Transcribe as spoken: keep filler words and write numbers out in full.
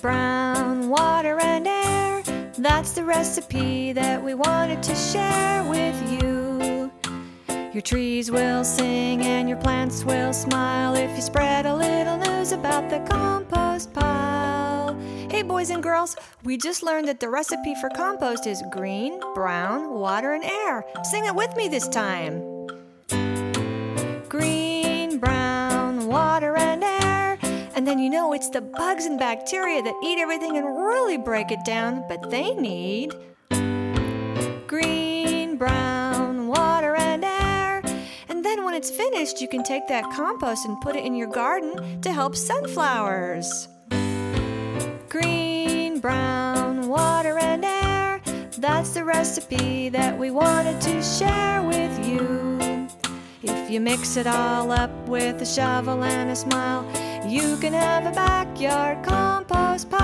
brown water and air. That's the recipe that we wanted to share with you. Your trees will sing and your plants will smile if you spread a little news about the compost pile. Hey boys and girls, we just learned that the recipe for compost is green, brown, water, and air. Sing it with me this time. Green, brown, water, and air. And then you know it's the bugs and bacteria that eat everything and really break it down, but they need green, brown, water, and air. And then when it's finished, you can take that compost and put it in your garden to help sunflowers. Green, brown, water, and air. That's the recipe that we wanted to share with you. If you mix it all up with a shovel and a smile, you can have a backyard compost pile.